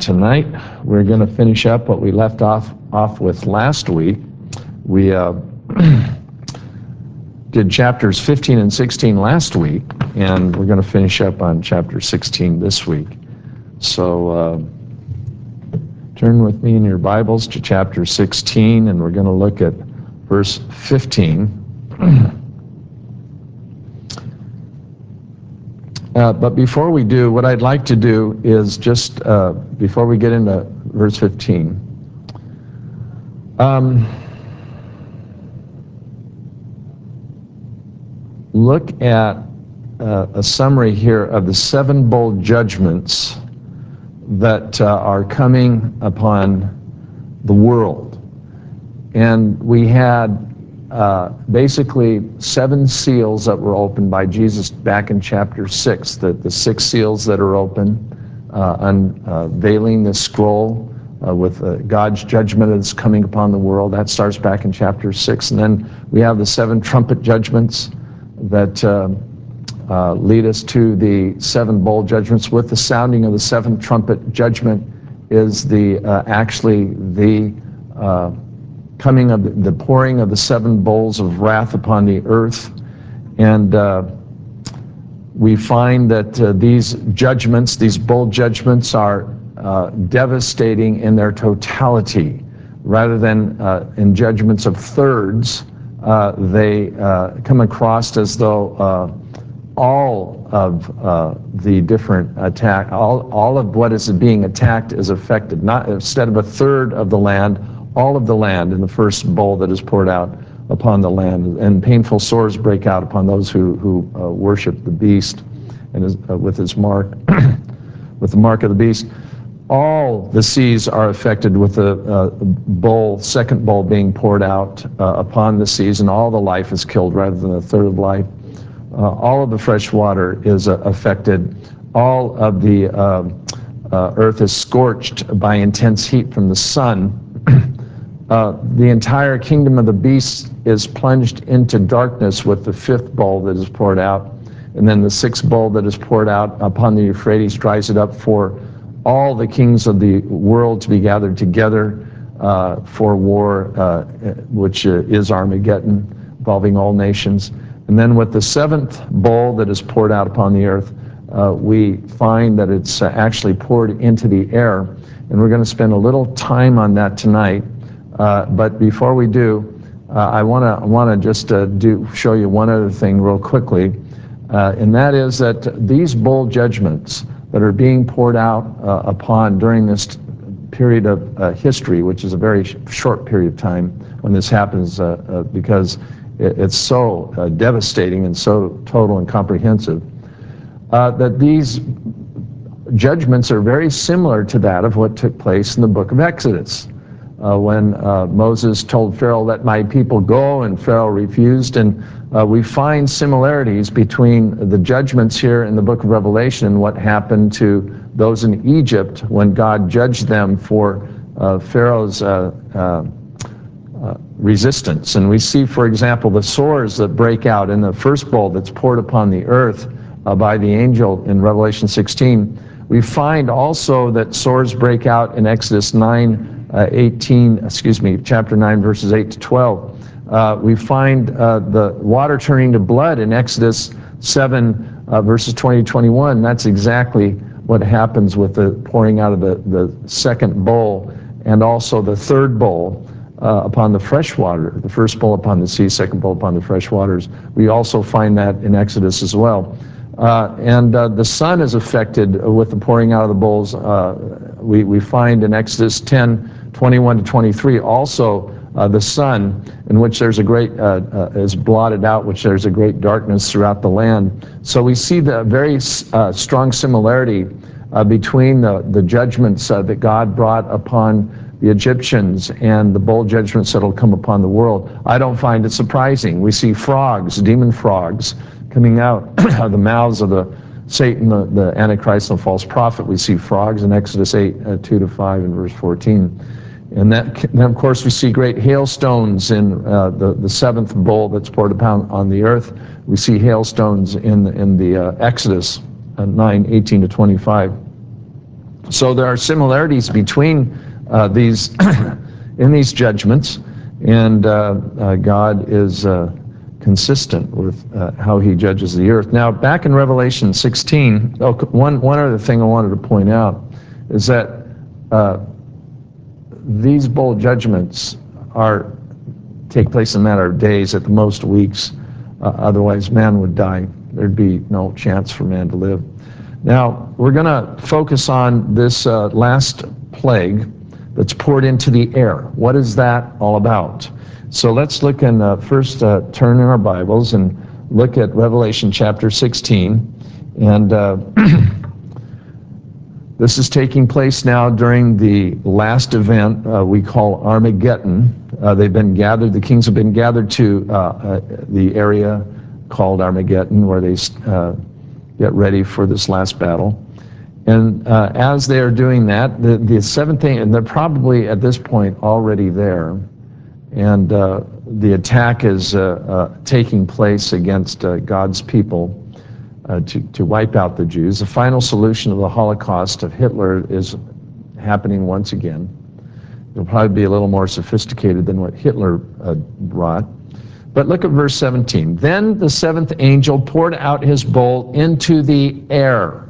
tonight we're going to finish up what we left off with last week. We did chapters 15 and 16 last week, and we're going to finish up on chapter 16 this week. So turn with me in your Bibles to chapter 16, and we're going to look at verse 15. But before we do, what I'd like to do is just, before we get into verse 15, look at a summary here of the 7 bold judgments that are coming upon the world. And we had basically 7 seals that were opened by Jesus back in chapter 6, the 6 seals that are open, unveiling the scroll with God's judgment that's coming upon the world. That starts back in chapter 6. And then we have the 7 trumpet judgments that lead us to the 7 bold judgments. With the sounding of the 7th trumpet judgment is the actually the coming of the pouring of the 7 bowls of wrath upon the earth. And we find that these judgments, these bold judgments, are devastating in their totality. Rather than in judgments of thirds, they come across as though all of the different attack, all of what is being attacked is affected. Not instead of a third of the land, all of the land in the first bowl that is poured out upon the land. And painful sores break out upon those who worship the beast and with his mark, with the mark of the beast. All the seas are affected with the bowl, second bowl being poured out upon the seas, and all the life is killed rather than a third of life. All of the fresh water is affected. All of the earth is scorched by intense heat from the sun. The entire kingdom of the beast is plunged into darkness with the 5th bowl that is poured out. And then the 6th bowl that is poured out upon the Euphrates dries it up for all the kings of the world to be gathered together for war, which is Armageddon, involving all nations. And then with the 7th bowl that is poured out upon the earth, we find that it's actually poured into the air. And we're going to spend a little time on that tonight. But before we do, I want to just show you one other thing real quickly, and that is that these bold judgments that are being poured out upon during this period of history, which is a very short period of time when this happens, because it's so devastating and so total and comprehensive, that these judgments are very similar to that of what took place in the book of Exodus. When Moses told Pharaoh, "Let my people go," and Pharaoh refused. And we find similarities between the judgments here in the book of Revelation and what happened to those in Egypt when God judged them for Pharaoh's resistance. And we see, for example, the sores that break out in the first bowl that's poured upon the earth by the angel in Revelation 16. We find also that sores break out in Exodus chapter 9, verses 8 to 12. We find the water turning to blood in Exodus 7, verses 20 to 21. That's exactly what happens with the pouring out of the 2nd bowl, and also the 3rd bowl upon the fresh water. The 1st bowl upon the sea, 2nd bowl upon the fresh waters. We also find that in Exodus as well. And the sun is affected with the pouring out of the bowls. We find in Exodus 10, 21 to 23, also the sun, in which there's a great, is blotted out, which there's a great darkness throughout the land. So we see the very strong similarity between the judgments that God brought upon the Egyptians and the bold judgments that will come upon the world. I don't find it surprising. We see frogs, demon frogs, coming out of the mouths of the Satan, the Antichrist, and the false prophet. We see frogs in Exodus 8, 2 to 5, and verse 14. And then, of course, we see great hailstones in the 7th bowl that's poured upon on the earth. We see hailstones in the Exodus 9, 18 to 25. So there are similarities between these in these judgments, and God is consistent with how he judges the earth. Now, back in Revelation 16, one other thing I wanted to point out is that these bowl judgments take place in a matter of days, at the most weeks. Otherwise, man would die. There'd be no chance for man to live. Now, we're going to focus on this last plague that's poured into the air. What is that all about? So let's look and first turn in our Bibles and look at Revelation chapter 16. And this is taking place now during the last event we call Armageddon. They've been gathered, the kings have been gathered to the area called Armageddon, where they get ready for this last battle. And as they are doing that, the seventh thing, and they're probably at this point already there, and the attack is taking place against God's people to wipe out the Jews. The final solution of the Holocaust of Hitler is happening once again. It'll probably be a little more sophisticated than what Hitler brought. But look at verse 17. Then the seventh angel poured out his bowl into the air.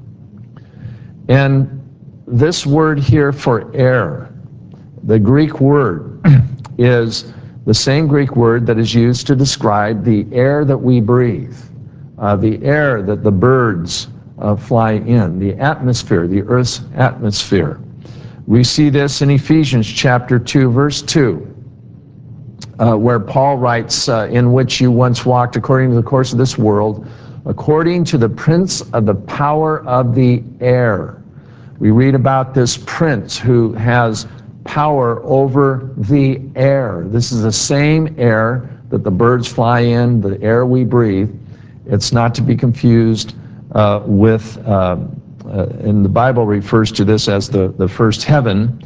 And this word here for air, the Greek word, is the same Greek word that is used to describe the air that we breathe, the air that the birds fly in, the atmosphere, the Earth's atmosphere. We see this in Ephesians chapter 2, verse 2. Where Paul writes, in which you once walked according to the course of this world, according to the prince of the power of the air. We read about this prince who has power over the air. This is the same air that the birds fly in, the air we breathe. It's not to be confused with, and the Bible refers to this as the first heaven.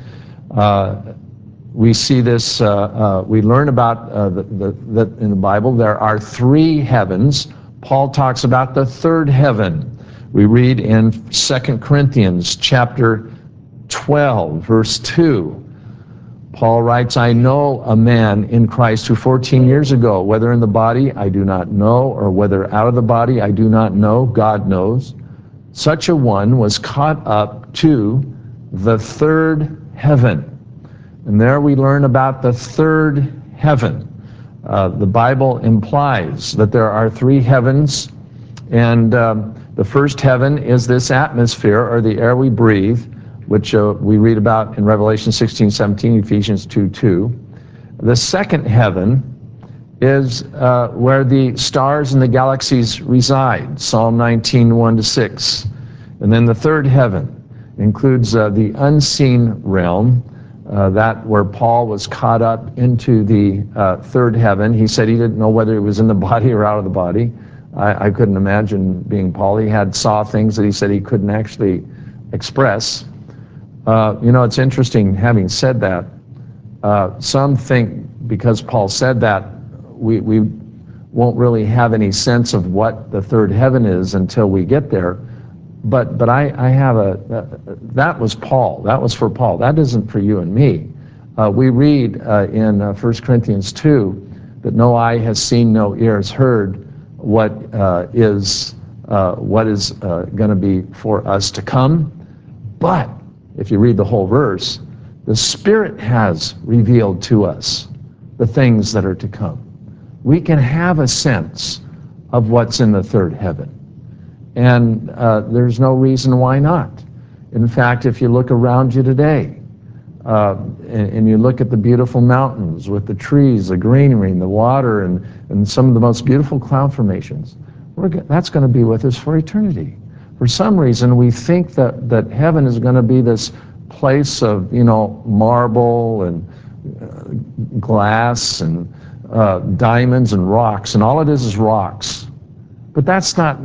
We see this, we learn about that in the Bible there are three heavens. Paul talks about the third heaven. We read in 2 Corinthians chapter 12, verse 2. Paul writes, I know a man in Christ who 14 years ago, whether in the body I do not know, or whether out of the body I do not know, God knows, such a one was caught up to the third heaven. And there we learn about the third heaven. The Bible implies that there are three heavens, and the first heaven is this atmosphere, or the air we breathe, which we read about in Revelation 16:17, Ephesians 2:2. The second heaven is where the stars and the galaxies reside, Psalm 19:1-6. And then the third heaven includes the unseen realm, that where Paul was caught up into the third heaven. He said he didn't know whether it was in the body or out of the body. I couldn't imagine being Paul. He saw things that he said he couldn't actually express. You know, it's interesting, having said that, some think because Paul said that, we won't really have any sense of what the third heaven is until we get there. But I have that was Paul. That was for Paul. That isn't for you and me. We read in 1 Corinthians 2 that no eye has seen, no ear has heard what is going to be for us to come. But if you read the whole verse, the Spirit has revealed to us the things that are to come. We can have a sense of what's in the third heaven. And there's no reason why not. In fact, if you look around you today, and you look at the beautiful mountains with the trees, the greenery, and the water, and some of the most beautiful cloud formations, that's going to be with us for eternity. For some reason, we think that heaven is going to be this place of, marble and glass and diamonds and rocks, and all it is rocks. But that's not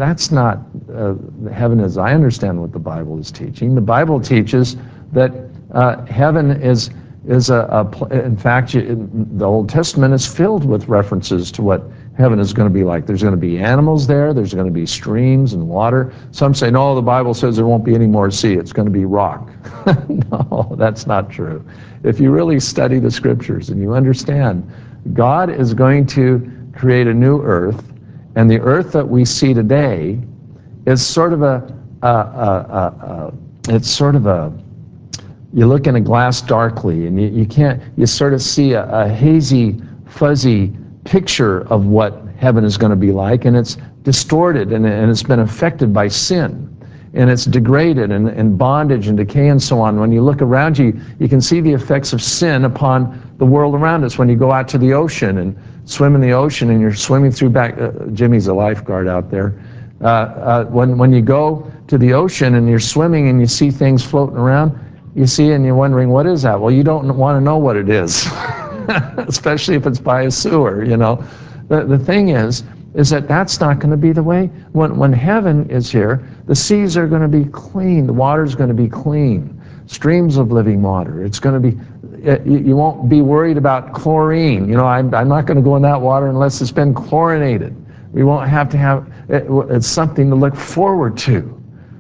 heaven as I understand what the Bible is teaching. The Bible teaches that heaven is in fact, the Old Testament is filled with references to what heaven is going to be like. There's going to be animals there. There's going to be streams and water. Some say, no, the Bible says there won't be any more sea. It's going to be rock. No, that's not true. If you really study the scriptures and you understand, God is going to create a new earth, and the earth that we see today is sort of you look in a glass darkly, and you sort of see a hazy, fuzzy picture of what heaven is going to be like, and it's distorted, and it's been affected by sin, and it's degraded, and bondage and decay and so on. When you look around you, you can see the effects of sin upon the world around us. When you go out to the ocean and swim in the ocean, and you're swimming through Jimmy's a lifeguard out there. When you go to the ocean and you're swimming and you see things floating around, you see and you're wondering, what is that? Well, you don't want to know what it is, especially if it's by a sewer, you know. The thing is that that's not going to be the way. When heaven is here, the seas are going to be clean, the water's going to be clean, streams of living water. It's going to be, you won't be worried about chlorine. You know, I'm not going to go in that water unless it's been chlorinated. We won't have to have, it's something to look forward to.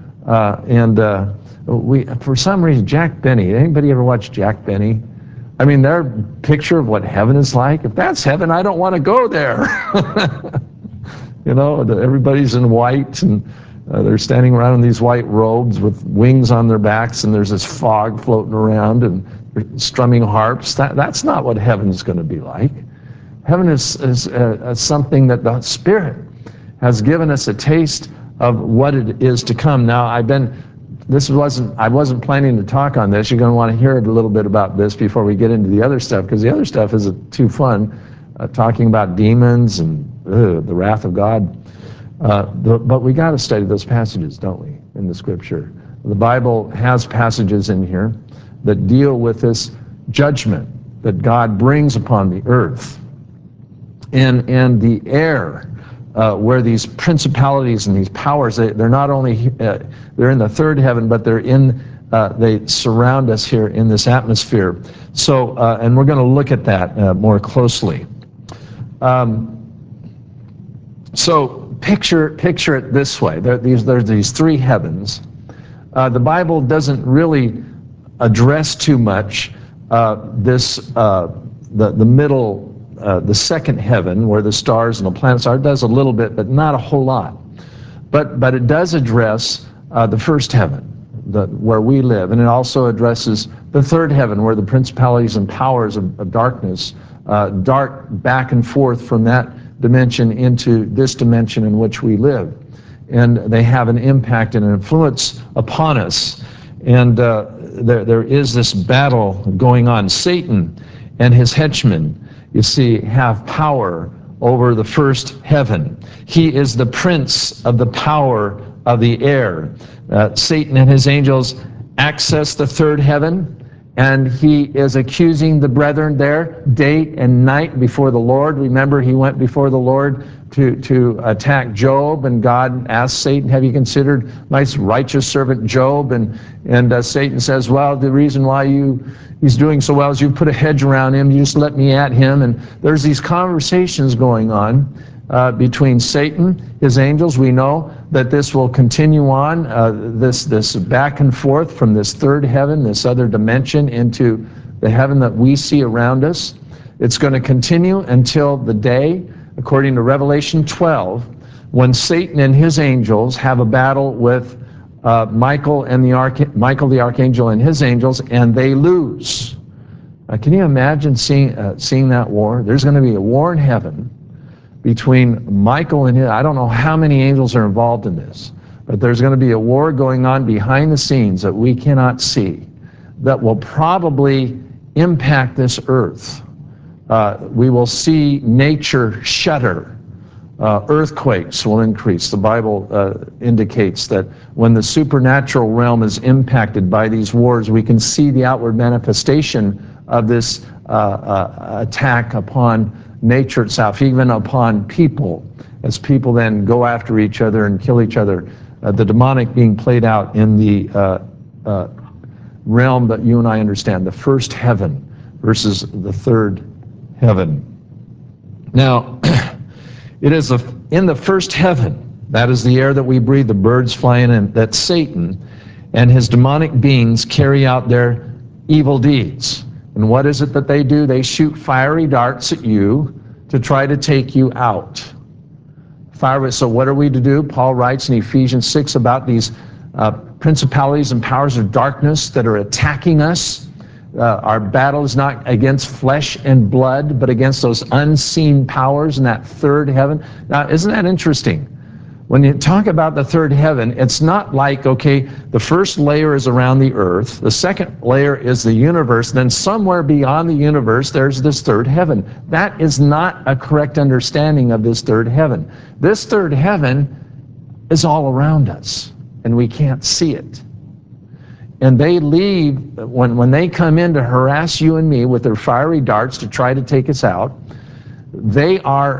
For some reason, Jack Benny, anybody ever watch Jack Benny? I mean, their picture of what heaven is like, if that's heaven, I don't want to go there. You know, everybody's in white, and they're standing around in these white robes with wings on their backs, and there's this fog floating around, and they're strumming harps. That's not what heaven's going to be like. Heaven is something that the Spirit has given us a taste of what it is to come. Now, I wasn't planning to talk on this. You're going to want to hear a little bit about this before we get into the other stuff, because the other stuff isn't too fun, talking about demons and the wrath of God. But we got to study those passages, don't we, in the Scripture? The Bible has passages in here that deal with this judgment that God brings upon the earth. And the air, where these principalities and these powers, they're not only, they're in the third heaven, but they surround us here in this atmosphere. So, and we're going to look at that more closely. So picture it this way. There's these three heavens. The Bible doesn't really address too much the middle, the second heaven, where the stars and the planets are. It does a little bit, but not a whole lot. But it does address the first heaven, where we live, and it also addresses the third heaven, where the principalities and powers of darkness dart back and forth from that dimension into this dimension in which we live, and they have an impact and an influence upon us. And there is this battle going on. Satan and his henchmen, you see, have power over the first heaven. He is the prince of the power of the air. Satan and his angels access the third heaven, and he is accusing the brethren there day and night before the Lord. Remember, he went before the Lord to attack Job, and God asked Satan, have you considered my righteous servant Job? And Satan says, well, the reason why he's doing so well is you put a hedge around him, you just let me at him. And there's these conversations going on between Satan, his angels. We know that this will continue on, this back and forth from this third heaven, this other dimension, into the heaven that we see around us. It's going to continue until the day, according to Revelation 12, when Satan and his angels have a battle with Michael the archangel and his angels, and they lose. Can you imagine seeing that war? There's going to be a war in heaven between Michael and his. I don't know how many angels are involved in this, but there's going to be a war going on behind the scenes that we cannot see, that will probably impact this earth. We will see nature shudder. Earthquakes will increase. The Bible indicates that when the supernatural realm is impacted by these wars, we can see the outward manifestation of this attack upon nature itself, even upon people, as people then go after each other and kill each other. The demonic being played out in the realm that you and I understand, the first heaven versus the third heaven. Now, It is in the first heaven, that is the air that we breathe, the birds flying in, that Satan and his demonic beings carry out their evil deeds. And what is it that they do? They shoot fiery darts at you to try to take you out. So what are we to do? Paul writes in Ephesians 6 about these principalities and powers of darkness that are attacking us. Our battle is not against flesh and blood, but against those unseen powers in that third heaven. Now, isn't that interesting? When you talk about the third heaven, it's not like, okay, the first layer is around the earth, the second layer is the universe, then somewhere beyond the universe there's this third heaven. That is not a correct understanding of this third heaven. This third heaven is all around us, and we can't see it. And they leave, when they come in to harass you and me with their fiery darts to try to take us out, they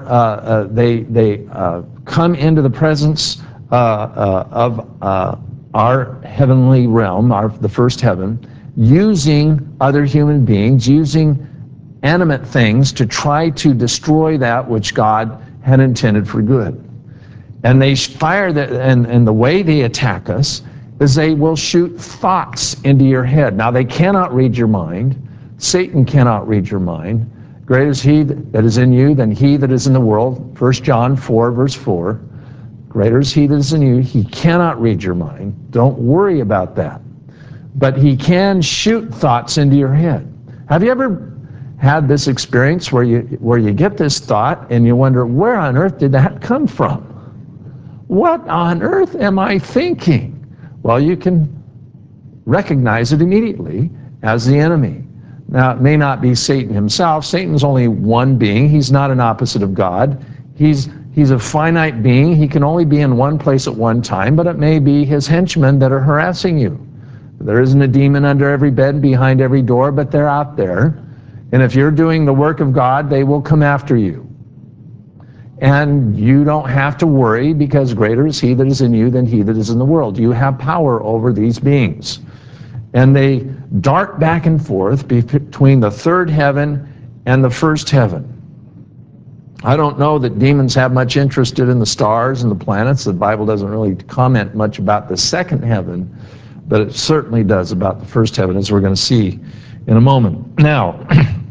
come into the presence of our heavenly realm, the first heaven, using other human beings, using animate things to try to destroy that which God had intended for good. And they fire and the way they attack us is they will shoot thoughts into your head. Now, they cannot read your mind. Satan cannot read your mind. Greater is he that is in you than he that is in the world. 1 John 4, verse 4. Greater is he that is in you. He cannot read your mind. Don't worry about that. But he can shoot thoughts into your head. Have you ever had this experience where you get this thought and you wonder, where on earth did that come from? What on earth am I thinking? Well, you can recognize it immediately as the enemy. Now, it may not be Satan himself. Satan's only one being. He's not an opposite of God. He's a finite being. He can only be in one place at one time, but it may be his henchmen that are harassing you. There isn't a demon under every bed, behind every door, but they're out there. And if you're doing the work of God, they will come after you. And you don't have to worry, because greater is he that is in you than he that is in the world. You have power over these beings. And they dart back and forth between the third heaven and the first heaven. I don't know that demons have much interest in the stars and the planets. The Bible doesn't really comment much about the second heaven, but it certainly does about the first heaven, as we're going to see in a moment. Now,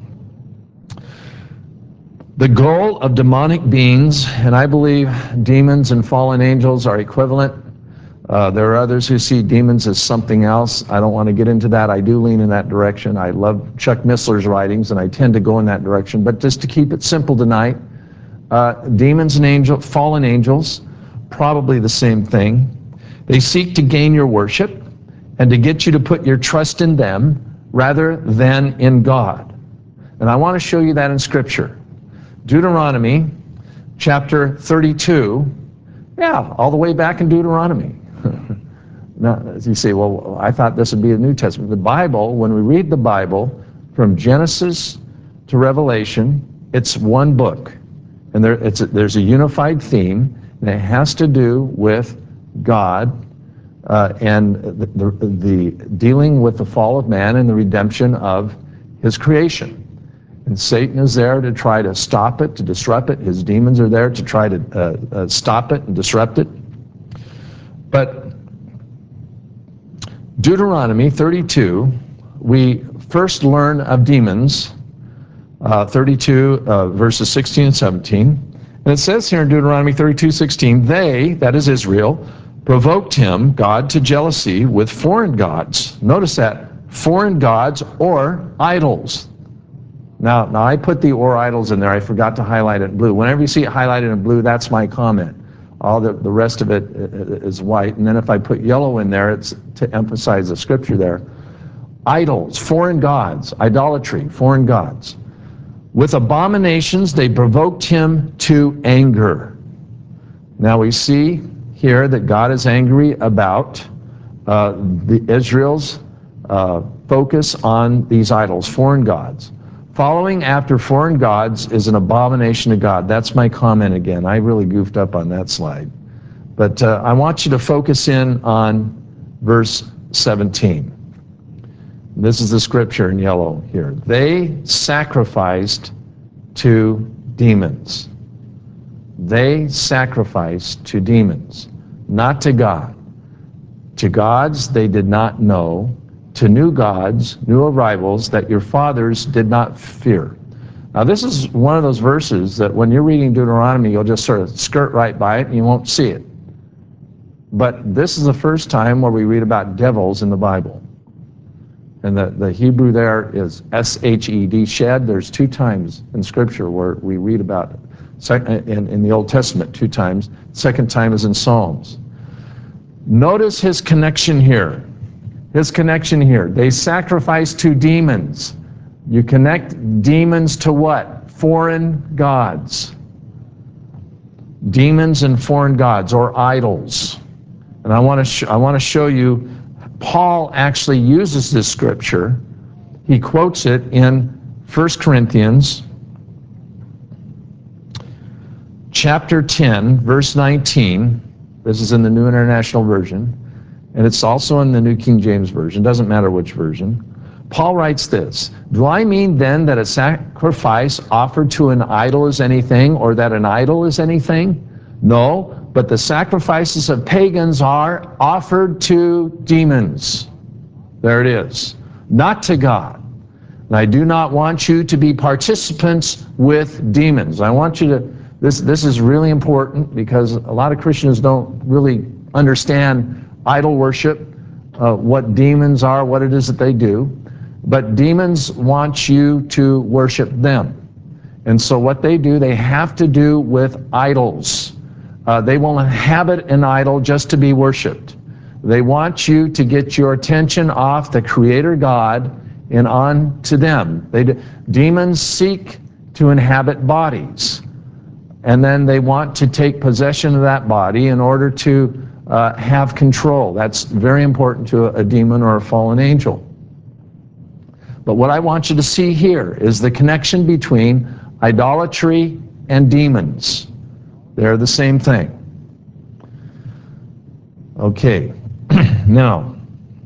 the goal of demonic beings, and I believe demons and fallen angels are equivalent. There are others who see demons as something else. I don't want to get into that. I do lean in that direction. I love Chuck Missler's writings, and I tend to go in that direction. But just to keep it simple tonight, demons and fallen angels, probably the same thing. They seek to gain your worship and to get you to put your trust in them rather than in God. And I want to show you that in Scripture. Deuteronomy chapter 32, all the way back in Deuteronomy. Now, as you say, well, I thought this would be the New Testament. The Bible, when we read the Bible from Genesis to Revelation, it's one book. And there's a unified theme, and it has to do with God and the dealing with the fall of man and the redemption of his creation. And Satan is there to try to stop it, to disrupt it. His demons are there to try to stop it and disrupt it. But Deuteronomy 32, we first learn of demons, 32 verses 16 and 17. And it says here in Deuteronomy 32:16, they, that is Israel, provoked him, God, to jealousy with foreign gods. Notice that, foreign gods or idols. Now I put the or idols in there. I forgot to highlight it in blue. Whenever you see it highlighted in blue, that's my comment. All the rest of it is white. And then if I put yellow in there, it's to emphasize the scripture there. Idols, foreign gods, idolatry, foreign gods. With abominations, they provoked him to anger. Now we see here that God is angry about Israel's focus on these idols, foreign gods. Following after foreign gods is an abomination to God. That's my comment again. I really goofed up on that slide. But I want you to focus in on verse 17. This is the scripture in yellow here. They sacrificed to demons. They sacrificed to demons, not to God. To gods they did not know, to new gods, new arrivals that your fathers did not fear. Now this is one of those verses that when you're reading Deuteronomy, you'll just sort of skirt right by it and you won't see it. But this is the first time where we read about devils in the Bible. And the Hebrew there is S-H-E-D, shed. There's 2 times in Scripture where we read about it. In the Old Testament 2 times. Second time is in Psalms. Notice his connection here. His connection here. They sacrifice to demons. You connect demons to what? Foreign gods. Demons and foreign gods, or idols. And I want to show you, Paul actually uses this scripture. He quotes it in 1 Corinthians chapter 10, verse 19. This is in the New International Version, and it's also in the New King James Version. Doesn't matter which version. Paul writes this, "Do I mean then that a sacrifice offered to an idol is anything, or that an idol is anything? No, but the sacrifices of pagans are offered to demons." There it is. Not to God. And I do not want you to be participants with demons. I want you to, this is really important because a lot of Christians don't really understand idol worship, what demons are, what it is that they do. But demons want you to worship them. And so what they do, they have to do with idols. They will inhabit an idol just to be worshipped. They want you to get your attention off the Creator God and on to them. Demons seek to inhabit bodies. And then they want to take possession of that body in order to have control. That's very important to a demon or a fallen angel. But what I want you to see here is the connection between idolatry and demons. They're the same thing. Okay, now,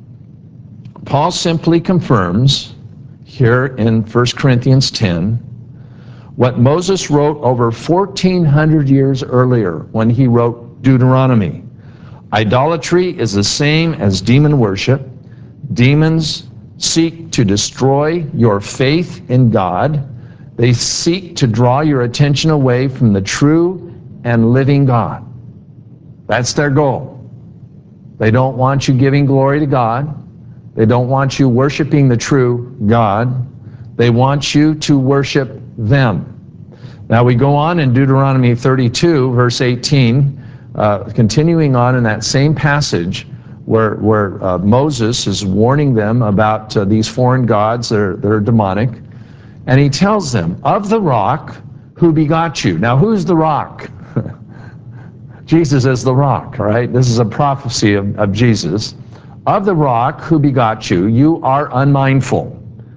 Paul simply confirms here in 1 Corinthians 10 what Moses wrote over 1,400 years earlier when he wrote Deuteronomy. Idolatry is the same as demon worship. Demons seek to destroy your faith in God. They seek to draw your attention away from the true and living God. That's their goal. They don't want you giving glory to God. They don't want you worshiping the true God. They want you to worship them. Now we go on in Deuteronomy 32, verse 18, continuing on in that same passage where Moses is warning them about these foreign gods that are demonic. And he tells them, of the rock who begot you. Now who's the rock? Jesus is the rock, right? This is a prophecy of Jesus. Of the rock who begot you, you are unmindful.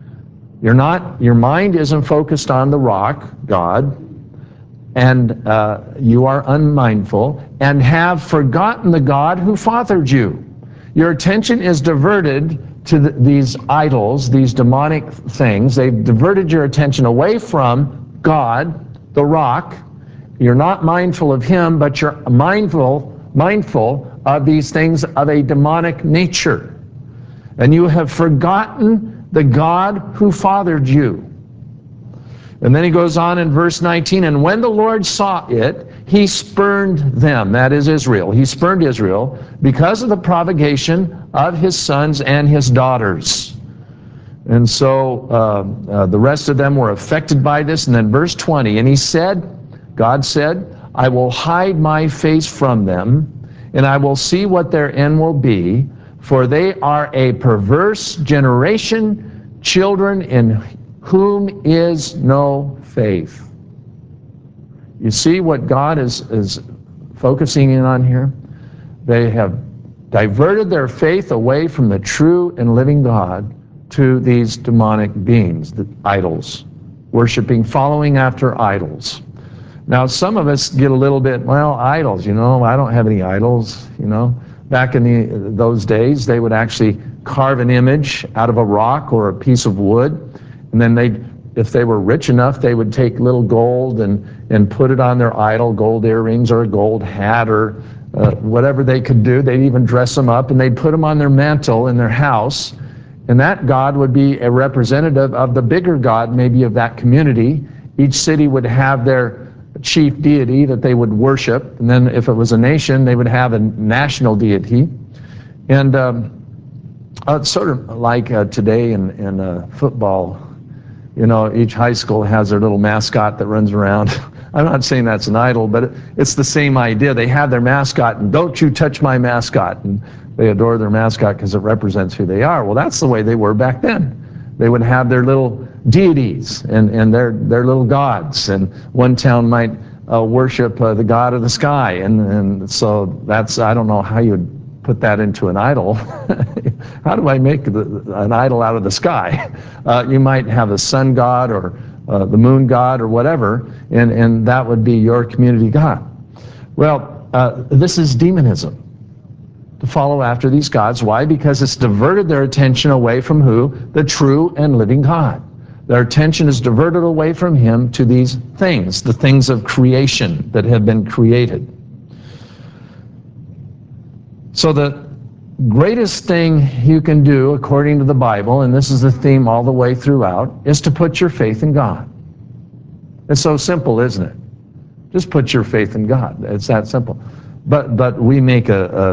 Your mind isn't focused on the rock, God, and you are unmindful and have forgotten the God who fathered you. Your attention is diverted to these idols, these demonic things. They've diverted your attention away from God, the rock. You're not mindful of Him, but you're mindful of these things of a demonic nature. And you have forgotten the God who fathered you. And then he goes on in verse 19, and when the Lord saw it, He spurned them, that is Israel. He spurned Israel because of the provocation of His sons and His daughters. And so the rest of them were affected by this. And then verse 20, and He said, God said, I will hide my face from them, and I will see what their end will be, for they are a perverse generation, children in whom is no faith. You see what God is focusing in on here? They have diverted their faith away from the true and living God to these demonic beings, the idols, worshiping, following after idols. Now, some of us get a little bit, well, idols, I don't have any idols, Back in those days, they would actually carve an image out of a rock or a piece of wood, and then if they were rich enough, they would take little gold and put it on their idol, gold earrings or a gold hat or whatever they could do. They'd even dress them up and they'd put them on their mantle in their house. And that god would be a representative of the bigger god, maybe of that community. Each city would have their chief deity that they would worship. And then if it was a nation, they would have a national deity. And it's sort of like today in football. You know, each high school has their little mascot that runs around. I'm not saying that's an idol, but it's the same idea. They have their mascot, and don't you touch my mascot. And they adore their mascot because it represents who they are. Well, that's the way they were back then. They would have their little deities and their little gods. And one town might worship the god of the sky. And so that's, I don't know how you would put that into an idol. How do I make an idol out of the sky? You might have a sun god or the moon god or whatever, and that would be your community god. Well, this is demonism, to follow after these gods. Why? Because it's diverted their attention away from who? The true and living God. Their attention is diverted away from him to these things, the things of creation that have been created. So the greatest thing you can do, according to the Bible, and this is the theme all the way throughout, is to put your faith in God. It's so simple, isn't it? Just put your faith in God. It's that simple. But we make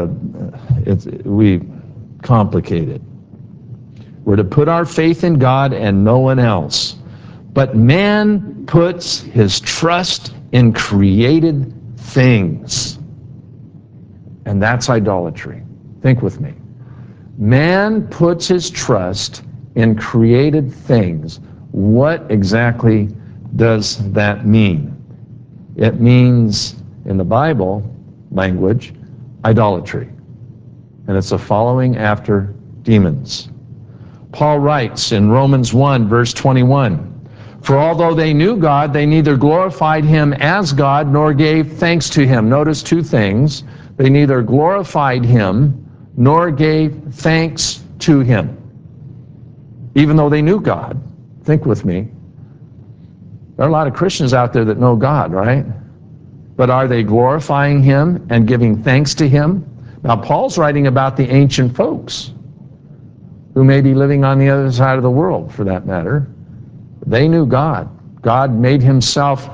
we complicate it. We're to put our faith in God and no one else. But man puts his trust in created things. And that's idolatry. Think with me. Man puts his trust in created things. What exactly does that mean? It means, in the Bible language, idolatry. And it's a following after demons. Paul writes in Romans 1, verse 21, "For although they knew God, they neither glorified him as God nor gave thanks to him." Notice two things. They neither glorified him nor gave thanks to him. Even though they knew God. Think with me. There are a lot of Christians out there that know God, right? But are they glorifying him and giving thanks to him? Now, Paul's writing about the ancient folks who may be living on the other side of the world, for that matter. They knew God. God made himself,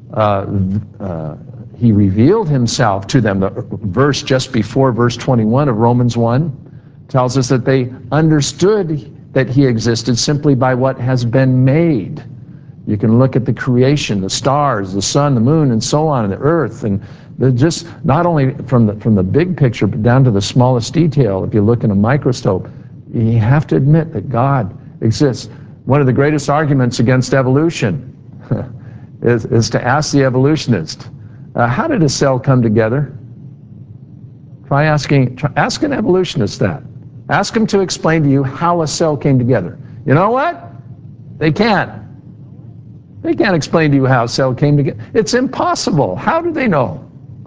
he revealed himself to them. The verse just before verse 21 of Romans 1 tells us that they understood that he existed simply by what has been made. You can look at the creation, the stars, the sun, the moon, and so on, and the earth, and just not only from the big picture, but down to the smallest detail. If you look in a microscope, you have to admit that God exists. One of the greatest arguments against evolution is to ask the evolutionist, how did a cell come together? Ask an evolutionist that. Ask him to explain to you how a cell came together. You know what? They can't. They can't explain to you how a cell came together. It's impossible. How do they know?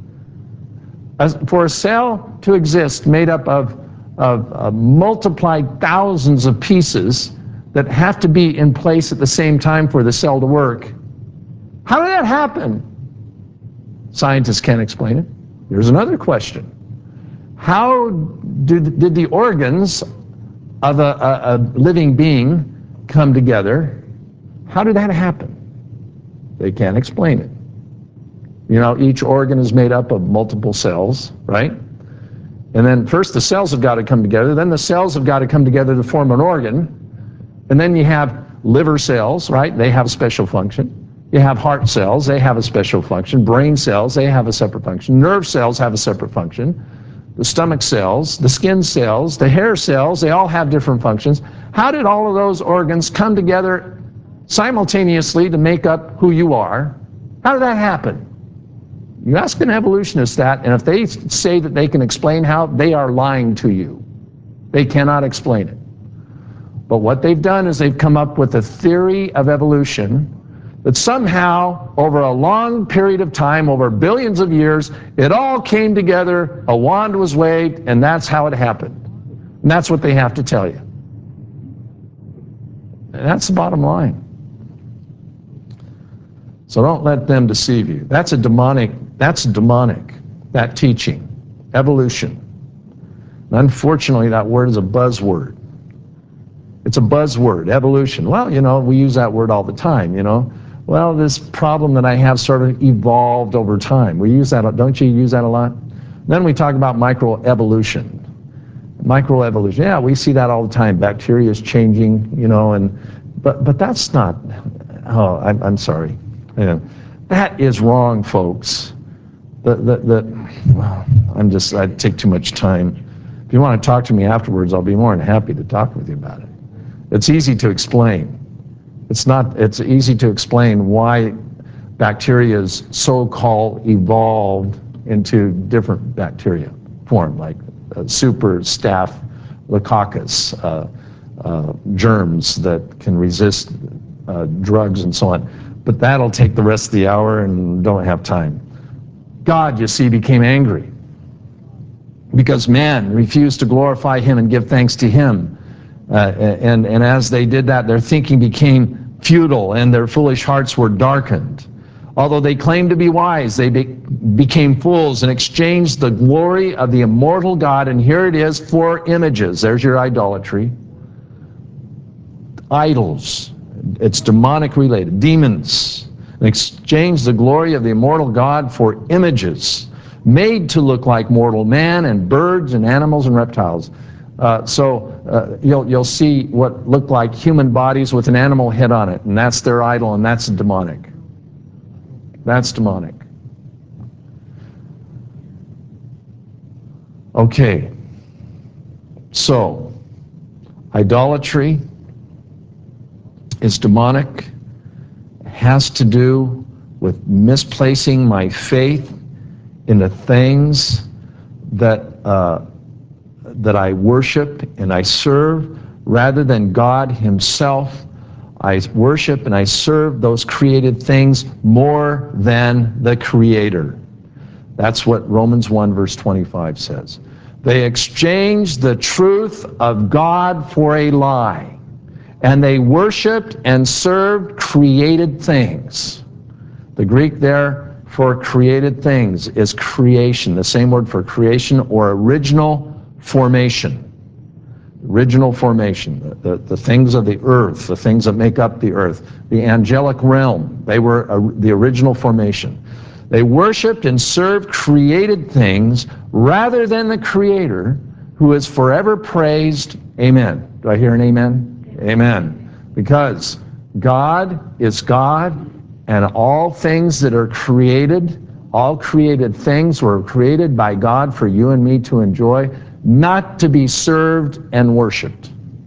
For a cell to exist made up of multiplied thousands of pieces that have to be in place at the same time for the cell to work, how did that happen? Scientists can't explain it. Here's another question. How did the organs of a living being come together? How did that happen? They can't explain it. You know, each organ is made up of multiple cells, right? And then first the cells have got to come together, then the cells have got to come together to form an organ, and then you have liver cells, right? They have a special function. You have heart cells, they have a special function. Brain cells, they have a separate function. Nerve cells have a separate function. The stomach cells, the skin cells, the hair cells, they all have different functions. How did all of those organs come together simultaneously to make up who you are? How did that happen? You ask an evolutionist that, and if they say that they can explain how, they are lying to you. They cannot explain it. But what they've done is they've come up with a theory of evolution that somehow, over a long period of time, over billions of years, it all came together, a wand was waved, and that's how it happened. And that's what they have to tell you. And that's the bottom line. So don't let them deceive you. That's demonic, that teaching, evolution. And unfortunately, that word is a buzzword. It's a buzzword, evolution. Well, we use that word all the time, Well, this problem that I have sort of evolved over time. We use that, don't you use that a lot? Then we talk about microevolution. Microevolution, yeah, we see that all the time. Bacteria is changing, but that's not, I'm sorry. That is wrong, folks. I'd take too much time. If you want to talk to me afterwards, I'll be more than happy to talk with you about it. It's easy to explain. It's easy to explain why bacteria's so-called evolved into different bacteria form, like super staphylococcus, germs that can resist drugs and so on. But that'll take the rest of the hour and don't have time. God, you see, became angry because man refused to glorify him and give thanks to him. And as they did that, their thinking became futile and their foolish hearts were darkened. Although they claimed to be wise, they became fools and exchanged the glory of the immortal God, and here it is, for images. There's your idolatry. Idols. It's demonic related. Demons. And exchanged the glory of the immortal God for images made to look like mortal man and birds and animals and reptiles. So you'll see what look like human bodies with an animal head on it, and that's their idol, and that's demonic. That's demonic. Okay. So, idolatry is demonic. It has to do with misplacing my faith in the things that I worship and I serve rather than God himself. I worship and I serve those created things more than the Creator. That's what Romans 1 verse 25 says. They exchanged the truth of God for a lie, and they worshiped and served created things. The Greek there for created things is creation, the same word for creation or original formation. Original formation, the things of the earth, the things that make up the earth, the angelic realm, they were the original formation. They worshiped and served created things rather than the Creator, who is forever praised. Amen. Do I hear an amen? Amen. Because God is God, and all things that are created, all created things were created by God for you and me to enjoy, not to be served and worshiped.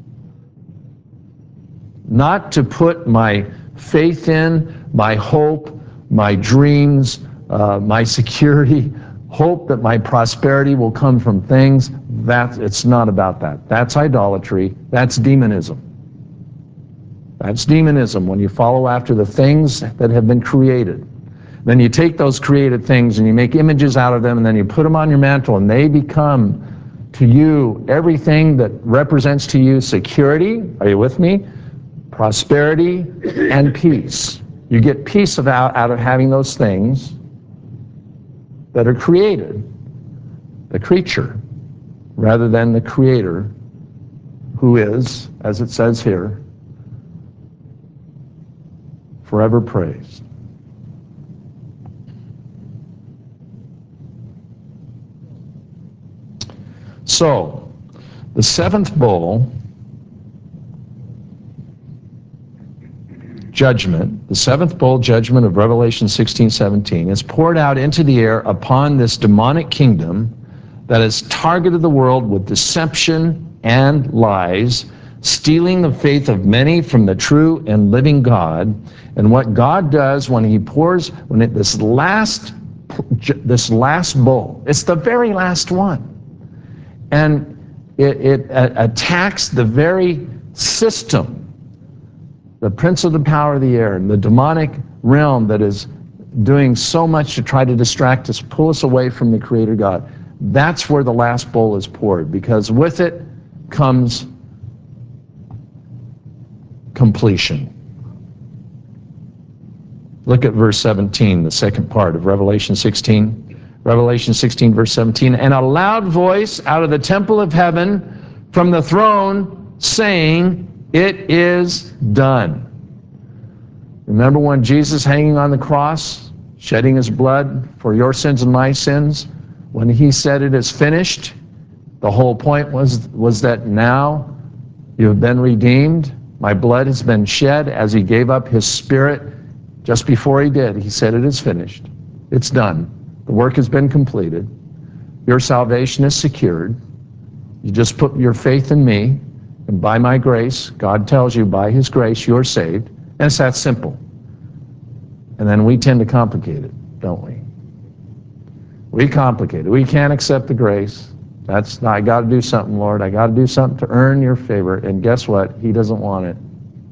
Not to put my faith in, my hope, my dreams, my security, hope that my prosperity will come from things. It's not about that. That's idolatry. That's demonism. That's demonism, when you follow after the things that have been created. Then you take those created things and you make images out of them, and then you put them on your mantle, and they become to you everything that represents to you security. Are you with me? Prosperity and peace. You get peace out of having those things that are created, the creature, rather than the Creator, who is, as it says here, forever praised. So, the seventh bowl judgment, the seventh bowl judgment of Revelation 16:17 is poured out into the air upon this demonic kingdom that has targeted the world with deception and lies, stealing the faith of many from the true and living God. And what God does when he pours, this last bowl, it's the very last one. And it attacks the very system, the prince of the power of the air, and the demonic realm that is doing so much to try to distract us, pull us away from the Creator God. That's where the last bowl is poured, because with it comes completion. Look at verse 17, the second part of Revelation 16. Revelation 16, verse 17. And a loud voice out of the temple of heaven from the throne saying, it is done. Remember when Jesus hanging on the cross, shedding his blood for your sins and my sins, when he said it is finished, the whole point was that now you have been redeemed. My blood has been shed as he gave up his spirit. Just before he did, he said it is finished. It's done. The work has been completed. Your salvation is secured. You just put your faith in me, and by my grace, God tells you by his grace you're saved. And it's that simple. And then we tend to complicate it, don't we? We complicate it. We can't accept the grace. I got to do something, Lord. I got to do something to earn your favor. And guess what? He doesn't want it.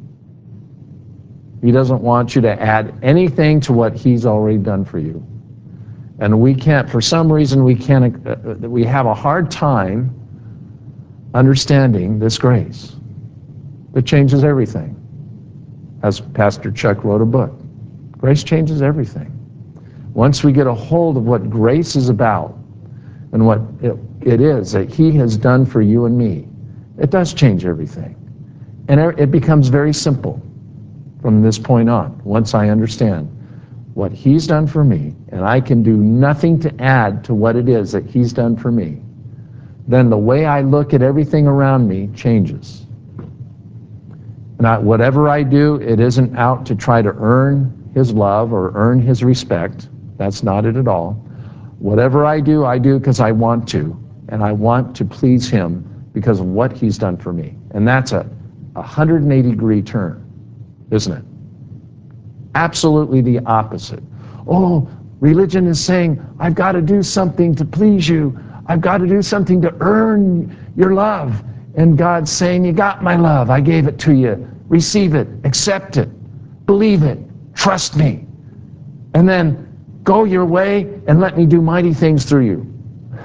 He doesn't want you to add anything to what he's already done for you. And we can't, for some reason, we have a hard time understanding this grace. It changes everything. As Pastor Chuck wrote a book, grace changes everything. Once we get a hold of what grace is about and what it is that he has done for you and me, it does change everything. And it becomes very simple from this point on, once I understand what he's done for me, and I can do nothing to add to what it is that he's done for me, then the way I look at everything around me changes. Whatever I do, it isn't out to try to earn his love or earn his respect. That's not it at all. Whatever I do because I want to, and I want to please him because of what he's done for me. And that's a 180-degree turn, isn't it? Absolutely the opposite. Oh, religion is saying, I've got to do something to please you. I've got to do something to earn your love. And God's saying, you got my love. I gave it to you. Receive it. Accept it. Believe it. Trust me. And then go your way and let me do mighty things through you.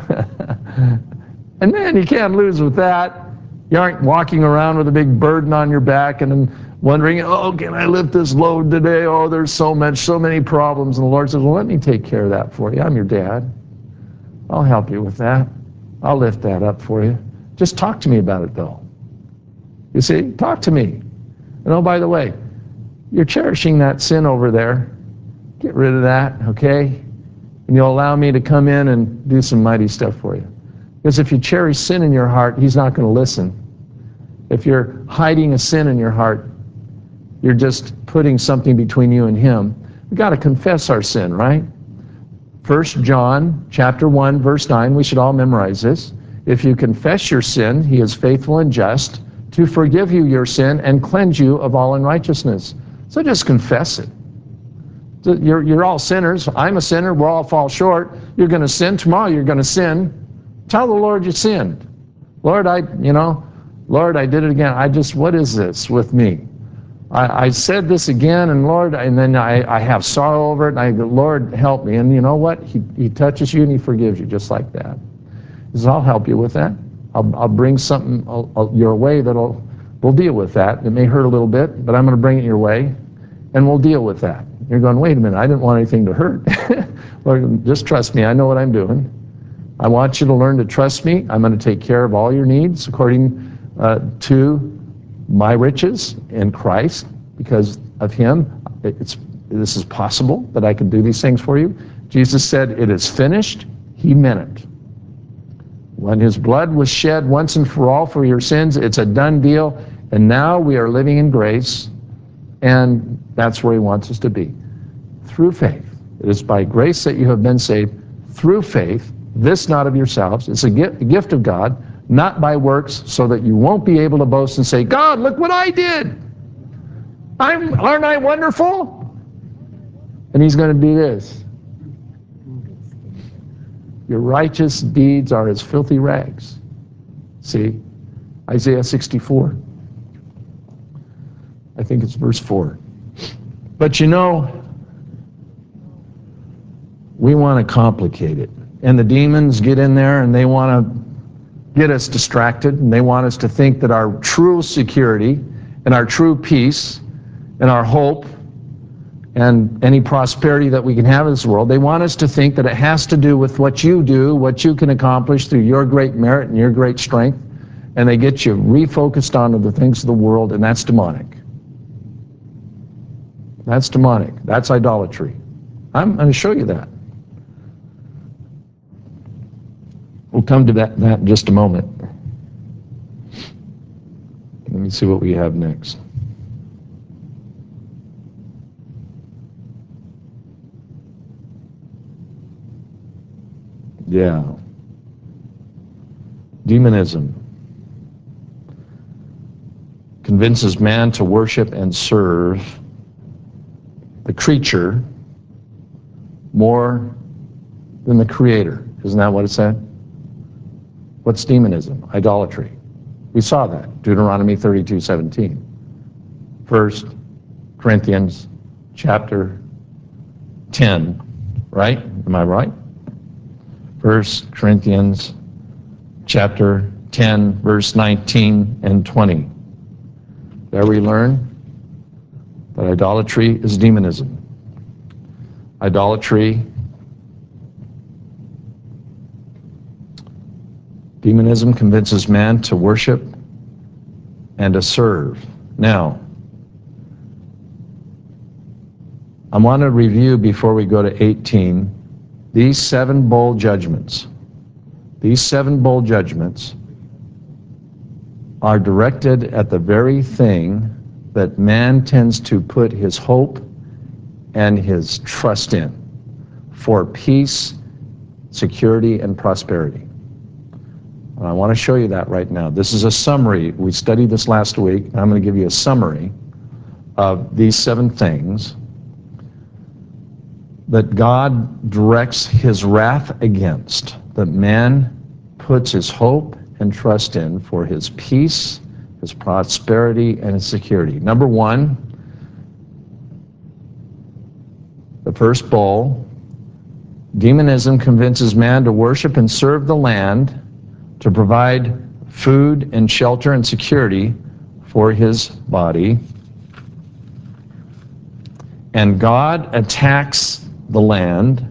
And man, you can't lose with that. You aren't walking around with a big burden on your back and then wondering, oh, can I lift this load today? Oh, there's so many problems. And the Lord says, well, let me take care of that for you. I'm your dad. I'll help you with that. I'll lift that up for you. Just talk to me about it, though. You see, talk to me. And oh, by the way, you're cherishing that sin over there. Get rid of that, okay? And you'll allow me to come in and do some mighty stuff for you. Because if you cherish sin in your heart, he's not going to listen. If you're hiding a sin in your heart, you're just putting something between you and him. We've got to confess our sin, right? 1 John chapter 1, verse 9, we should all memorize this. If you confess your sin, he is faithful and just to forgive you your sin and cleanse you of all unrighteousness. So just confess it. You're all sinners. I'm a sinner. We'll all fall short. You're going to sin. Tomorrow you're going to sin. Tell the Lord you sinned. Lord, I did it again. What is this with me? I said this again, and Lord, and then I have sorrow over it, and I go, Lord, help me. And you know what? He touches you and he forgives you just like that. He says, I'll help you with that. I'll bring something your way we'll deal with that. It may hurt a little bit, but I'm going to bring it your way, and we'll deal with that. You're going, wait a minute, I didn't want anything to hurt. Lord, just trust me. I know what I'm doing. I want you to learn to trust me. I'm going to take care of all your needs according to my riches in Christ. Because of him, this is possible that I can do these things for you. Jesus said, it is finished. He meant it. When his blood was shed once and for all for your sins, it's a done deal. And now we are living in grace. And that's where he wants us to be. Through faith. It is by grace that you have been saved through faith. This not of yourselves. It's a gift of God, not by works, so that you won't be able to boast and say, God, look what I did. Aren't I wonderful? And he's going to do this. Your righteous deeds are as filthy rags. See? Isaiah 64. I think it's verse 4. But we want to complicate it. And the demons get in there and they want to get us distracted, and they want us to think that our true security and our true peace and our hope and any prosperity that we can have in this world, they want us to think that it has to do with what you do, what you can accomplish through your great merit and your great strength, and they get you refocused onto the things of the world, and that's demonic. That's demonic. That's idolatry. I'm going to show you that. We'll come to that in just a moment. Let me see what we have next. Yeah. Demonism convinces man to worship and serve the creature more than the Creator. Isn't that what it said? What's demonism? Idolatry. We saw that, Deuteronomy 32:17. 1 Corinthians chapter 10, right? Am I right? 1 Corinthians chapter 10, verse 19 and 20. There we learn that idolatry is demonism. Demonism convinces man to worship and to serve. Now, I want to review before we go to 18 these 7 bold judgments. These 7 bold judgments are directed at the very thing that man tends to put his hope and his trust in for peace, security, and prosperity. And I want to show you that right now. This is a summary. We studied this last week, and I'm going to give you a summary of these 7 things that God directs his wrath against, that man puts his hope and trust in for his peace, his prosperity, and his security. Number 1, the first bowl, demonism convinces man to worship and serve the land to provide food and shelter and security for his body. And God attacks the land,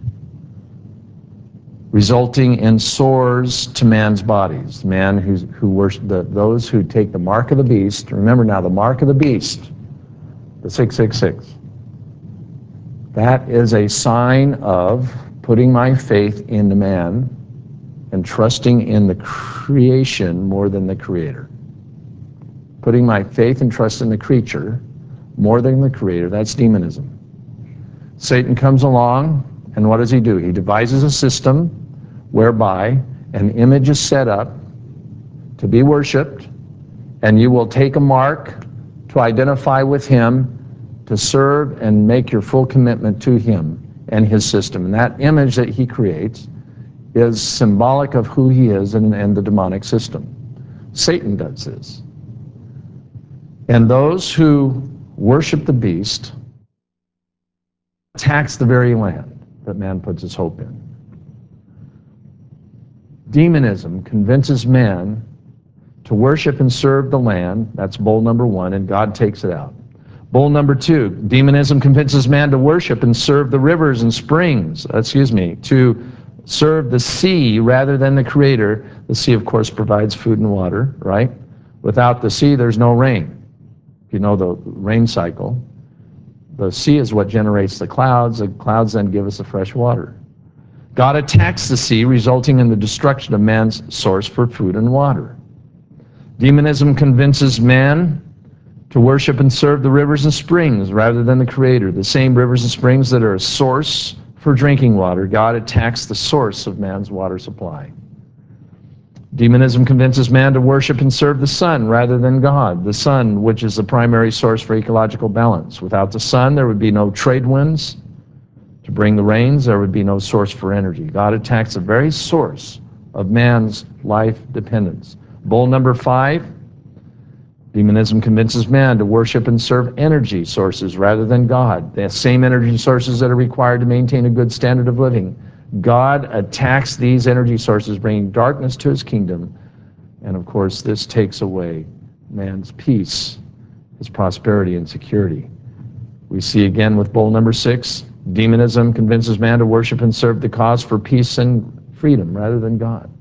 resulting in sores to man's bodies. Man who worship those who take the mark of the beast. Remember now, the mark of the beast, the 666. That is a sign of putting my faith in the man and trusting in the creation more than the Creator. Putting my faith and trust in the creature more than the Creator, that's demonism. Satan comes along, and what does he do? He devises a system whereby an image is set up to be worshipped, and you will take a mark to identify with him, to serve and make your full commitment to him and his system. And that image that he creates is symbolic of who he is and the demonic system. Satan does this. And those who worship the beast attacks the very land that man puts his hope in. Demonism convinces man to worship and serve the land. That's bowl number 1, and God takes it out. Bowl number 2, demonism convinces man to worship and serve the rivers and springs, to serve the sea rather than the Creator. The sea, of course, provides food and water, right? Without the sea, there's no rain. You know the rain cycle. The sea is what generates the clouds then give us the fresh water. God attacks the sea, resulting in the destruction of man's source for food and water. Demonism convinces man to worship and serve the rivers and springs rather than the Creator. The same rivers and springs that are a source for drinking water. God attacks the source of man's water supply. Demonism convinces man to worship and serve the sun rather than God. The sun, which is the primary source for ecological balance. Without the sun, there would be no trade winds to bring the rains. There would be no source for energy. God attacks the very source of man's life dependence. Bowl number 5, demonism convinces man to worship and serve energy sources rather than God. The same energy sources that are required to maintain a good standard of living. God attacks these energy sources, bringing darkness to his kingdom. And of course, this takes away man's peace, his prosperity and security. We see again with bowl number 6, demonism convinces man to worship and serve the cause for peace and freedom rather than God.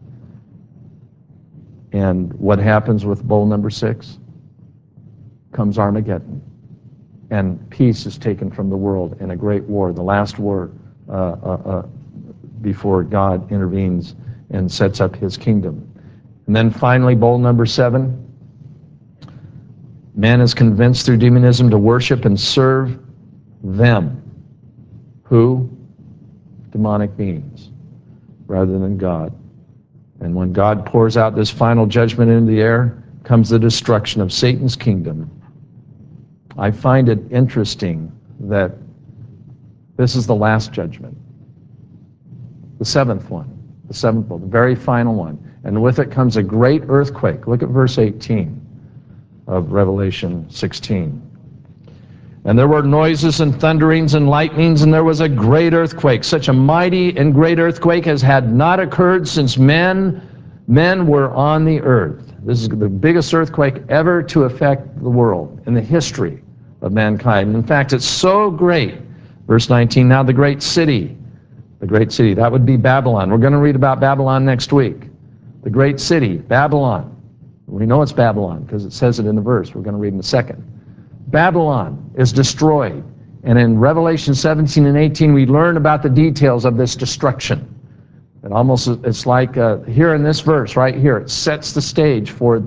And what happens with bowl number 6? Comes Armageddon. And peace is taken from the world in a great war, the last war before God intervenes and sets up his kingdom. And then finally, bowl number 7, man is convinced through demonism to worship and serve them. Who? Demonic beings, rather than God. And when God pours out this final judgment into the air, comes the destruction of Satan's kingdom. I find it interesting that this is the last judgment, the 7th one, the very final one. And with it comes a great earthquake. Look at verse 18 of Revelation 16. And there were noises and thunderings and lightnings, and there was a great earthquake. Such a mighty and great earthquake as had not occurred since men were on the earth. This is the biggest earthquake ever to affect the world in the history of mankind. In fact, it's so great. Verse 19, now the great city, that would be Babylon. We're going to read about Babylon next week. The great city, Babylon. We know it's Babylon because it says it in the verse. We're going to read in a second. Babylon is destroyed. And in Revelation 17 and 18, we learn about the details of this destruction. It's like here in this verse right here, it sets the stage for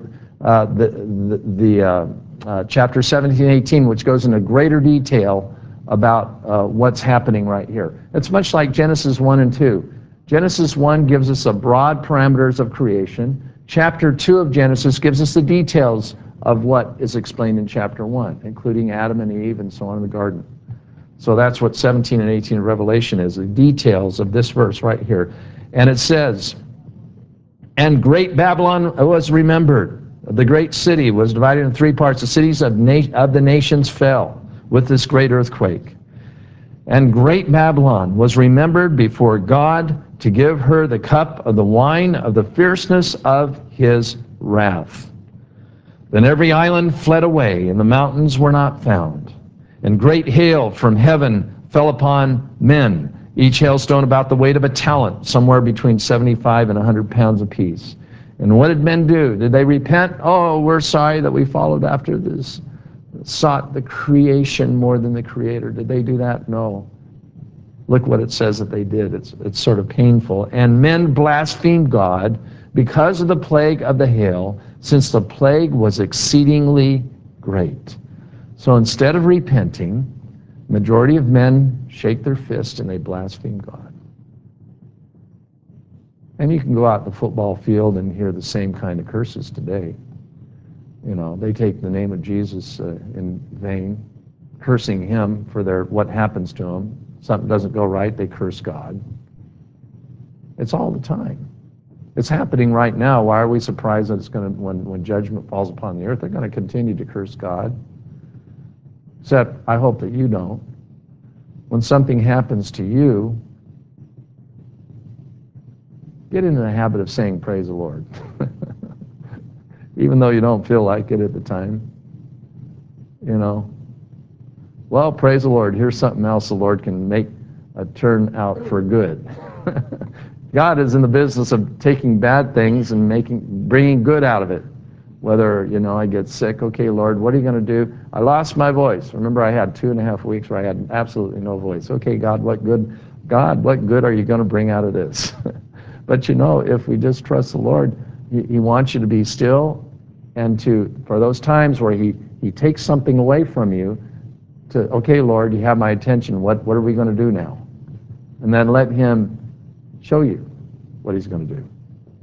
chapter 17 and 18, which goes into greater detail about what's happening right here. It's much like Genesis 1 and 2. Genesis 1 gives us the broad parameters of creation. Chapter 2 of Genesis gives us the details of what is explained in chapter 1, including Adam and Eve and so on in the garden. So that's what 17 and 18 of Revelation is, the details of this verse right here. And it says, and great Babylon was remembered. The great city was divided into 3 parts. The cities of the nations fell with this great earthquake. And great Babylon was remembered before God to give her the cup of the wine of the fierceness of his wrath. Then every island fled away, and the mountains were not found. And great hail from heaven fell upon men, each hailstone about the weight of a talent, somewhere between 75 and 100 pounds apiece. And what did men do? Did they repent? Oh, we're sorry that we followed after this, sought the creation more than the Creator. Did they do that? No. Look what it says that they did. It's sort of painful. And men blasphemed God because of the plague of the hail, since the plague was exceedingly great. So instead of repenting, majority of men shake their fist and they blaspheme God. And you can go out the football field and hear the same kind of curses today. You know, they take the name of Jesus in vain, cursing him for what happens to them. Something doesn't go right, they curse God. It's all the time. It's happening right now. Why are we surprised that it's going to, when judgment falls upon the earth, they're going to continue to curse God? Except, I hope that you don't. When something happens to you, get into the habit of saying, praise the Lord. Even though you don't feel like it at the time. You know, well, praise the Lord. Here's something else the Lord can make turn out for good. God is in the business of taking bad things and bringing good out of it. Whether, I get sick, okay, Lord, what are you going to do? I lost my voice. Remember, I had 2.5 weeks where I had absolutely no voice. Okay, God, what good are you going to bring out of this? But if we just trust the Lord, He wants you to be still, and for those times where He takes something away from you, okay, Lord, you have my attention. What are we going to do now? And then let Him show you what He's going to do.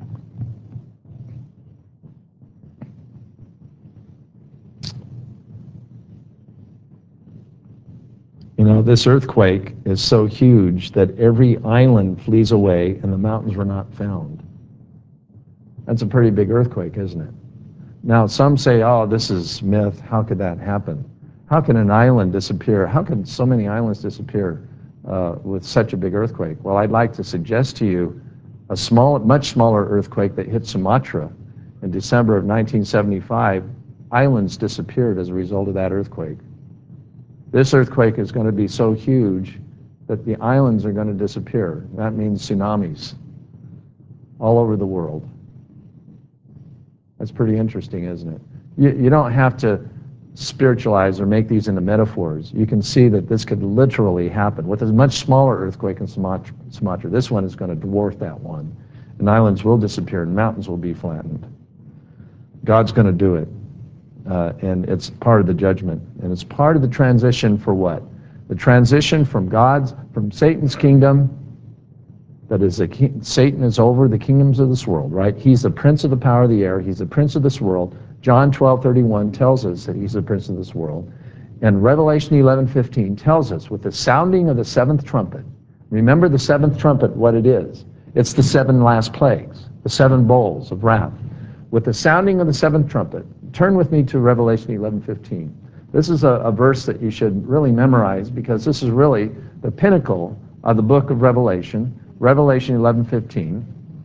This earthquake is so huge that every island flees away and the mountains were not found. That's a pretty big earthquake, isn't it? Now, some say, oh, this is myth. How could that happen? How can an island disappear? How can so many islands disappear with such a big earthquake? Well, I'd like to suggest to you a much smaller earthquake that hit Sumatra in December of 1975. Islands disappeared as a result of that earthquake. This earthquake is going to be so huge that the islands are going to disappear. That means tsunamis all over the world. That's pretty interesting, isn't it? You don't have to spiritualize or make these into metaphors. You can see that this could literally happen with a much smaller earthquake in Sumatra. This one is going to dwarf that one. And islands will disappear and mountains will be flattened. God's going to do it. And it's part of the judgment. And it's part of the transition for what? The transition from Satan's kingdom. That is, Satan is over the kingdoms of this world, right? He's the prince of the power of the air. He's the prince of this world. John 12:31 tells us that he's the prince of this world. And Revelation 11:15 tells us with the sounding of the seventh trumpet. Remember the seventh trumpet, what it is. It's the 7 last plagues, the 7 bowls of wrath. With the sounding of the seventh trumpet, turn with me to Revelation 11:15. This is a verse that you should really memorize because this is really the pinnacle of the book of Revelation. Revelation 11:15.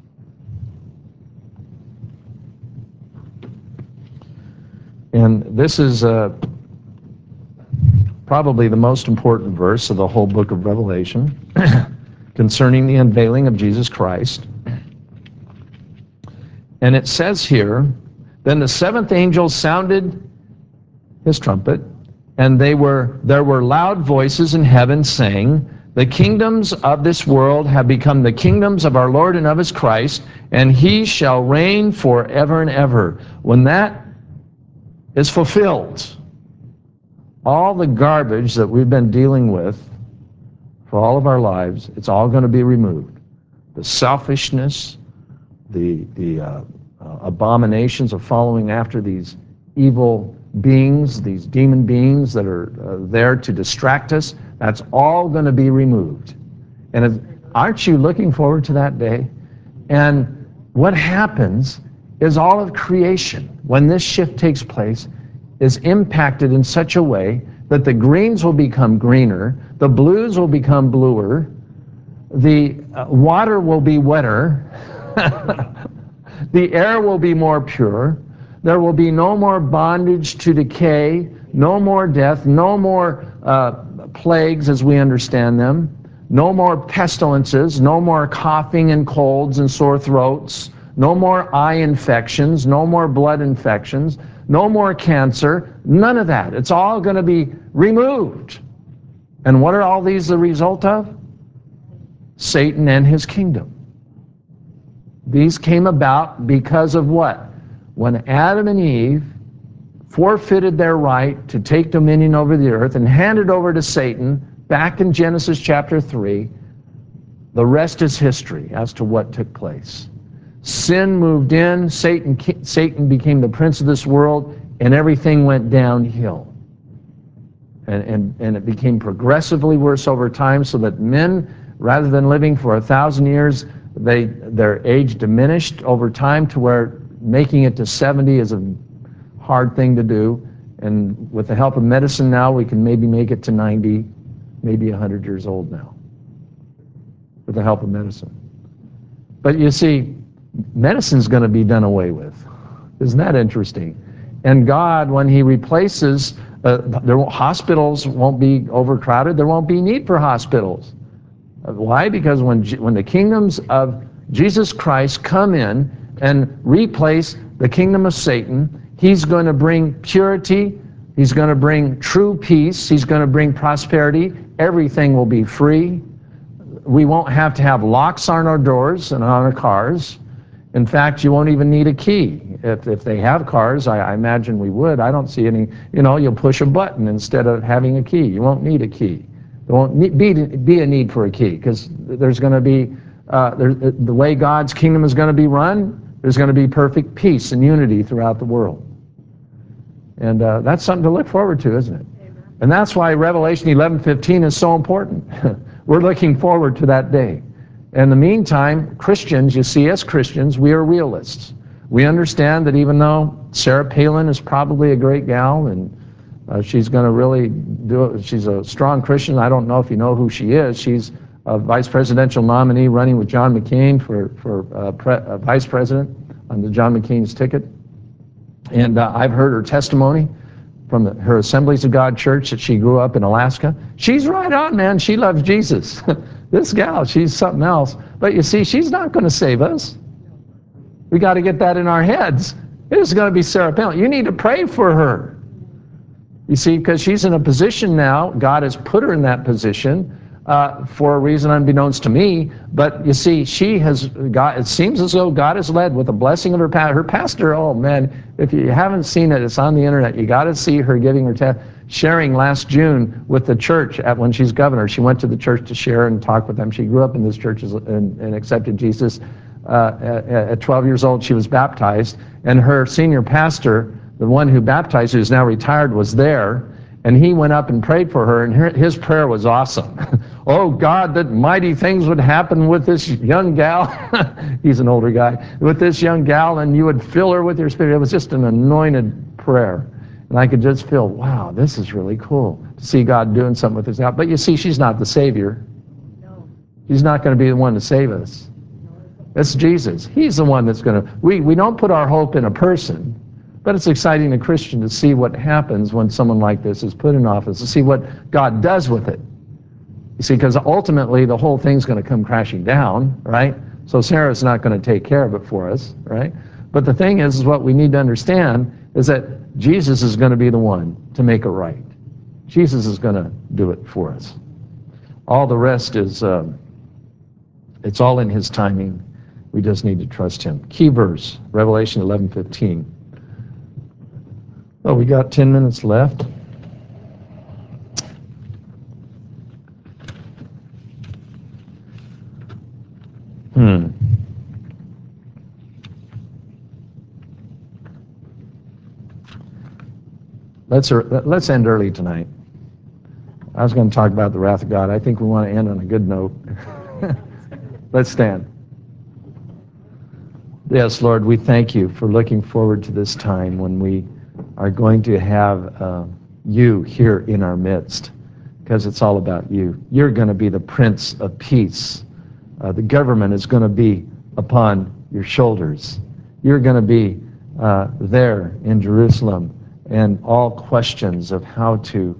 And this is probably the most important verse of the whole book of Revelation concerning the unveiling of Jesus Christ. And it says here, then the 7th angel sounded his trumpet, and there were loud voices in heaven saying, the kingdoms of this world have become the kingdoms of our Lord and of his Christ, and he shall reign forever and ever. When that is fulfilled, all the garbage that we've been dealing with for all of our lives, it's all going to be removed. The selfishness, the abominations of following after these evil beings, these demon beings that are there to distract us, that's all going to be removed. And aren't you looking forward to that day? And what happens is all of creation, when this shift takes place, is impacted in such a way that the greens will become greener, the blues will become bluer, the water will be wetter, the air will be more pure, there will be no more bondage to decay, no more death, no more plagues as we understand them, no more pestilences, no more coughing and colds and sore throats, no more eye infections, no more blood infections, no more cancer, none of that. It's all going to be removed. And what are all these the result of? Satan and his kingdom. These came about because of what? When Adam and Eve forfeited their right to take dominion over the earth and handed over to Satan back in Genesis chapter 3, the rest is history as to what took place. Sin moved in, Satan became the prince of this world, and everything went downhill. And it became progressively worse over time, so that men, rather than living for 1,000 years, their age diminished over time to where making it to 70 is a hard thing to do. And with the help of medicine now, we can maybe make it to 90, maybe 100 years old now, with the help of medicine. But you see, medicine's going to be done away with. Isn't that interesting? And God, when he replaces, hospitals won't be overcrowded. There won't be need for hospitals. Why? Because when the kingdoms of Jesus Christ come in and replace the kingdom of Satan, he's going to bring purity, he's going to bring true peace, he's going to bring prosperity, everything will be free. We won't have to have locks on our doors and on our cars. In fact, you won't even need a key. If they have cars, I imagine we would. I don't see any, you'll push a button instead of having a key. You won't need a key. There won't be a need for a key, because there's going to be, the way God's kingdom is going to be run, there's going to be perfect peace and unity throughout the world. And that's something to look forward to, isn't it? Amen. And that's why Revelation 11:15 is so important. We're looking forward to that day. In the meantime, Christians, you see, as Christians, we are realists. We understand that even though Sarah Palin is probably a great gal, and she's going to really do it, she's a strong Christian. I don't know if you know who she is. She's a vice presidential nominee running with John McCain for vice president on the John McCain's ticket. And I've heard her testimony from her Assemblies of God church that she grew up in Alaska. She's right on, man. She loves Jesus. This gal, she's something else. But you see, she's not going to save us. We got to get that in our heads. It is going to be Sarah Palin. You need to pray for her. You see, because she's in a position now, God has put her in that position for a reason unbeknownst to me, but you see, she has got, it seems as though God has led with the blessing of her pastor. Her pastor, oh man, if you haven't seen it, it's on the internet. You got to see her giving her sharing last June with the church when she's governor. She went to the church to share and talk with them. She grew up in this church and accepted Jesus. At 12 years old, she was baptized, and her senior pastor, the one who baptized her, who's now retired, was there, and he went up and prayed for her, and his prayer was awesome. Oh God, that mighty things would happen with this young gal. He's an older guy. With this young gal, and you would fill her with your spirit. It was just an anointed prayer. And I could just feel, wow, this is really cool to see God doing something with this gal. But you see, she's not the Savior. No. He's not going to be the one to save us. It's Jesus. He's the one that's going to... We don't put our hope in a person, but it's exciting to Christian to see what happens when someone like this is put in office, to see what God does with it. You see, because ultimately the whole thing's going to come crashing down, right? So Sarah's not going to take care of it for us, right? But the thing is what we need to understand is that Jesus is going to be the one to make it right. Jesus is going to do it for us. All the rest is, it's all in his timing. We just need to trust him. Key verse, Revelation 11:15. Oh, we got 10 minutes left. Let's end early tonight. I was going to talk about the wrath of God. I think we want to end on a good note. Let's stand. Yes, Lord, we thank you for looking forward to this time when we are going to have you here in our midst, because it's all about you. You're going to be the Prince of Peace. The government is going to be upon your shoulders. You're going to be there in Jerusalem, and all questions of how to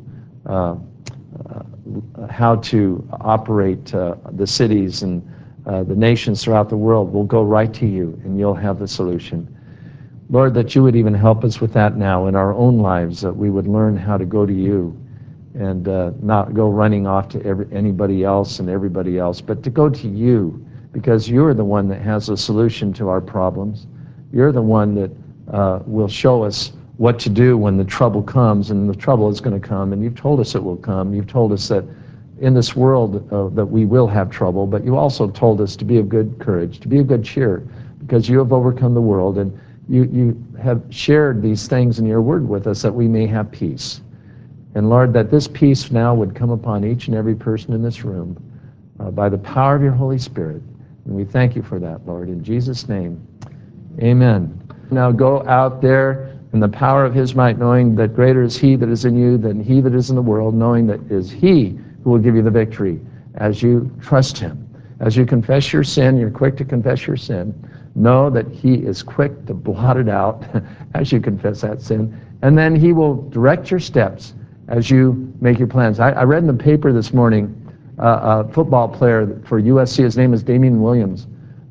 operate the cities and the nations throughout the world will go right to you, and you'll have the solution. Lord, that you would even help us with that now in our own lives, that we would learn how to go to you and not go running off to anybody else and everybody else, but to go to you, because you're the one that has a solution to our problems. You're the one that will show us what to do when the trouble comes, and the trouble is going to come, and you've told us it will come. You've told us that in this world that we will have trouble, but you also told us to be of good courage, to be of good cheer, because you have overcome the world, and you have shared these things in your word with us that we may have peace. And Lord, that this peace now would come upon each and every person in this room by the power of your Holy Spirit. And we thank you for that, Lord. In Jesus' name, amen. Now go out there in the power of his might, knowing that greater is he that is in you than he that is in the world, knowing that it is he who will give you the victory as you trust him. As you confess your sin, you're quick to confess your sin. Know that he is quick to blot it out as you confess that sin. And then he will direct your steps as you make your plans. I read in the paper this morning a football player for USC. His name is Damian Williams.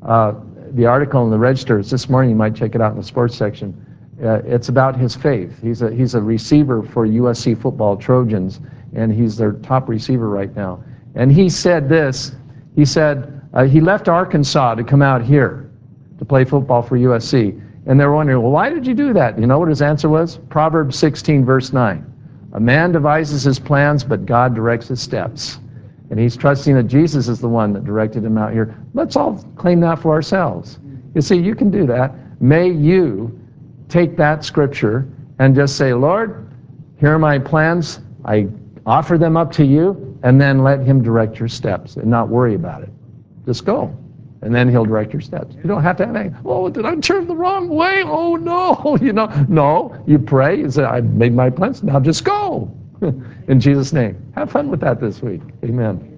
The article in the Register is this morning. You might check it out in the sports section. It's about his faith. He's a receiver for USC football Trojans, and he's their top receiver right now. And he said this. He said he left Arkansas to come out here to play football for USC. And they're wondering, well, why did you do that? You know what his answer was? Proverbs 16, verse 9. A man devises his plans, but God directs his steps. And he's trusting that Jesus is the one that directed him out here. Let's all claim that for ourselves. You see, you can do that. May you take that scripture and just say, Lord, here are my plans. I offer them up to you, and then let him direct your steps and not worry about it. Just go, and then he'll direct your steps. You don't have to have any, oh, did I turn the wrong way? Oh, no. No, you pray. You say, I've made my plans. Now just go. In Jesus' name. Have fun with that this week. Amen.